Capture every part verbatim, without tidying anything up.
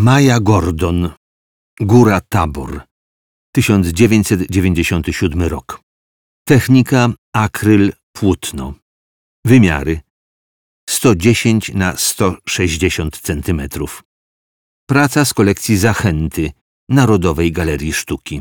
Maja Gordon, Góra Tabor, tysiąc dziewięćset dziewięćdziesiąty siódmy rok. Technika akryl płótno. Wymiary sto dziesięć na sto sześćdziesiąt centymetrów. Praca z kolekcji Zachęty Narodowej Galerii Sztuki.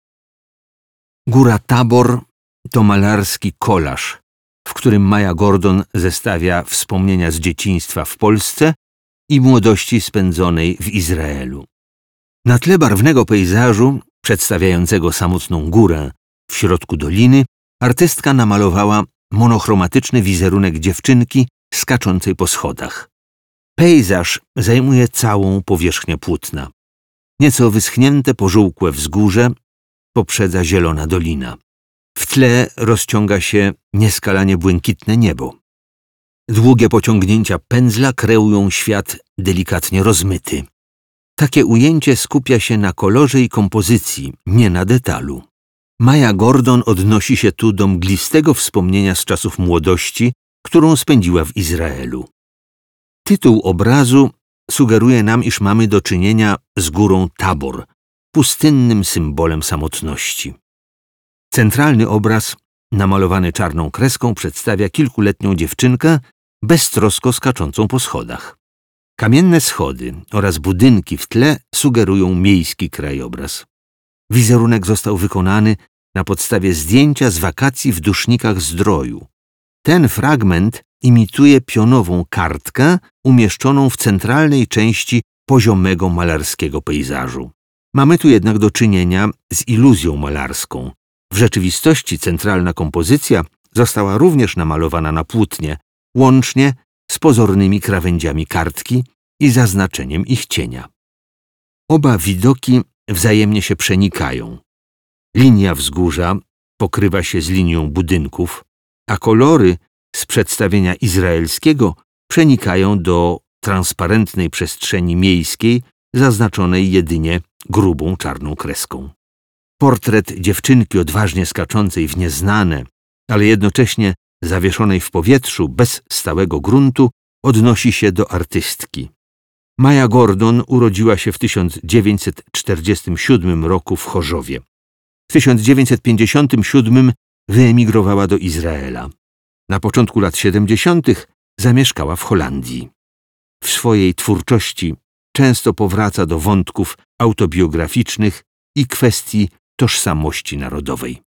Góra Tabor to malarski kolaż, w którym Maja Gordon zestawia wspomnienia z dzieciństwa w Polsce i młodości spędzonej w Izraelu. Na tle barwnego pejzażu przedstawiającego samotną górę w środku doliny artystka namalowała monochromatyczny wizerunek dziewczynki skaczącej po schodach. Pejzaż zajmuje całą powierzchnię płótna. Nieco wyschnięte pożółkłe wzgórze poprzedza zielona dolina. W tle rozciąga się nieskalanie błękitne niebo. Długie pociągnięcia pędzla kreują świat delikatnie rozmyty. Takie ujęcie skupia się na kolorze i kompozycji, nie na detalu. Maja Gordon odnosi się tu do mglistego wspomnienia z czasów młodości, którą spędziła w Izraelu. Tytuł obrazu sugeruje nam, iż mamy do czynienia z górą Tabor, pustynnym symbolem samotności. Centralny obraz, namalowany czarną kreską, przedstawia kilkuletnią dziewczynkę beztrosko skaczącą po schodach. Kamienne schody oraz budynki w tle sugerują miejski krajobraz. Wizerunek został wykonany na podstawie zdjęcia z wakacji w Dusznikach Zdroju. Ten fragment imituje pionową kartkę umieszczoną w centralnej części poziomego malarskiego pejzażu. Mamy tu jednak do czynienia z iluzją malarską. W rzeczywistości centralna kompozycja została również namalowana na płótnie, łącznie z pozornymi krawędziami kartki i zaznaczeniem ich cienia. Oba widoki wzajemnie się przenikają. Linia wzgórza pokrywa się z linią budynków, a kolory z przedstawienia izraelskiego przenikają do transparentnej przestrzeni miejskiej zaznaczonej jedynie grubą czarną kreską. Portret dziewczynki odważnie skaczącej w nieznane, ale jednocześnie zawieszonej w powietrzu bez stałego gruntu odnosi się do artystki. Maja Gordon urodziła się w tysiąc dziewięćset czterdziestym siódmym roku w Chorzowie. W tysiąc dziewięćset pięćdziesiątym siódmym wyemigrowała do Izraela. Na początku lat siedemdziesiątych zamieszkała w Holandii. W swojej twórczości często powraca do wątków autobiograficznych i kwestii tożsamości narodowej.